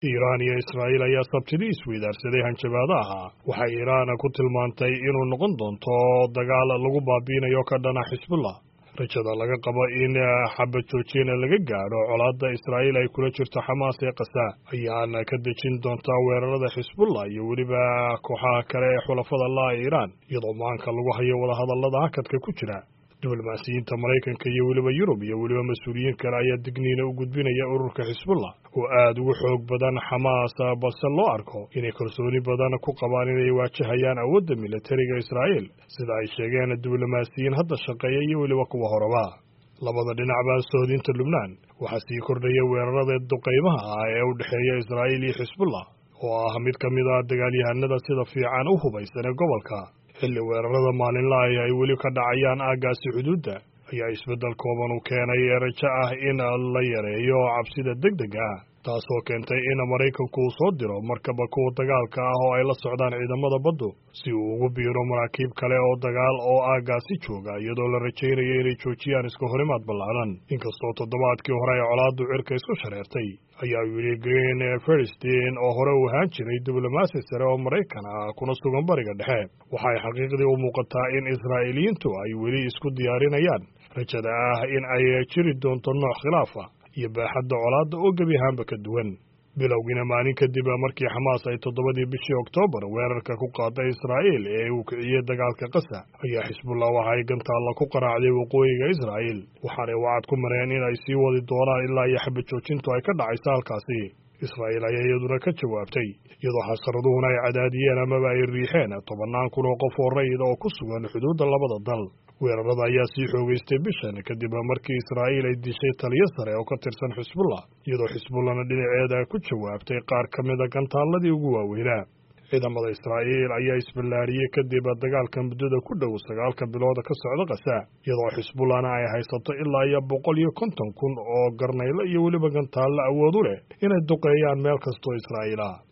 Iiraan iyo Israa'iil ayaa sabtidii isweydaarsaday hanjabaadaha waxay Iiraan ku tilmaantay inuu noqon doonto dagaal lagu baabiinayo ka dhana Xisbullah. Rajada laga qabo in xabad joojin laga gaadho colaadda Israa'iil ay kula jirto Xamaas ee Gaza ayaana ka dejin doonta weerarada Xisbullah iyo weliba kooxaha kale ee xulafada la Iiraan iyadoo maanka lagu hayo wadahadallada hakadka ku jira. diblomaasiyiinta Maraykanka iyo weliba Yurub iyo weliba mas'uuliyiin kale ayaa digniino u gudbinaya ururka Xisbullah oo aad ugu xoog badan Xamaas balse loo arko inay kalsooni badan ku qabaan inay waajahayaan awoodda militariga Israa'iil sida ay sheegeen diblomaasiyiin hadda shaqeeya iyo weliba kuwa horeba. labada dhinacba soodinta Lubnaan waxaa sii kordhaya weerarada duqeymaha ee u dhexeeya Israa'iil iyo Xisbullah oo ah mid ka mid ah dagaalyahanada sida fiican u hubaysan ee gobolka. xilli weerarada maalinlaha ay weli ka dhacayaan aaggaasi xuduudda ayaa isbeddel kooban u keenay rajo ah in la yareeyo cabsida degdega ah taasoo keentay in Maraykanku uu soo diro markaba kuwa dagaalka ah oo ay la socdaan ciidamada baddu si uu ugu biiro maraakiib kale oo dagaal oo aaggaasi jooga iyadoo la rajaynayo inay joojiyaan iska horimaad ballaaran. inkastoo toddobaadkii hore ay colaaddu cirka isku shareertay ayaa yidhi Green Ferstin oo hore u ahaan jiray diblomaasi sare oo Maraykan ah kuna sugan bariga dhexe waxay xaqiiqdii u muuqataa in Israa'iiliyiintu ay weli isku diyaarinayaan rajada ah in ay jiri doonto nooc khilaafa iyo baaxadda colaadda oo gebi ahaanba ka duwan. bilowgiina maalin kadib markii Xamaas ay 7 bishii Oktoobar weerarka ku qaaday Israa'iil ee uu kiciyay dagaalka Gaza ayaa Xisbullah waxay gantaalla ku qaraacday waqooyiga Israa'iil waxaana wacad ku mareen in ay sii wadi doonaan ilaa iyo xabad joojintu ay ka dhacayso halkaasi. Israa'iil ayaa iyaduna ka jawaabtay iyadoo xasaraduhuna ay cadaadiyeen amaba ay riixeen 10,000 oo qof oo rayid oo ku sugan xuduudda labada dal. weerarada ayaa sii xoogaystay bishan kadib markii Israa'iil ay dishay taliye sare oo ka tirsan Xisbullah iyadoo Xisbullahna dhinaceeda ku jawaabtay qaar ka mid ah gantaaladii ugu waaweynaa. ciidamada Israa'iil ayaa isballaariyay kadib dagaalka muddada ku dhow 9 bilood ka socda Gaza iyadoo Xisbullahna ay haysato ilaa iyo 150,000 oo garnaylo iyo weliba gantaalo awood u leh inay duqeeyaan meel kastoo Israa'iil ah.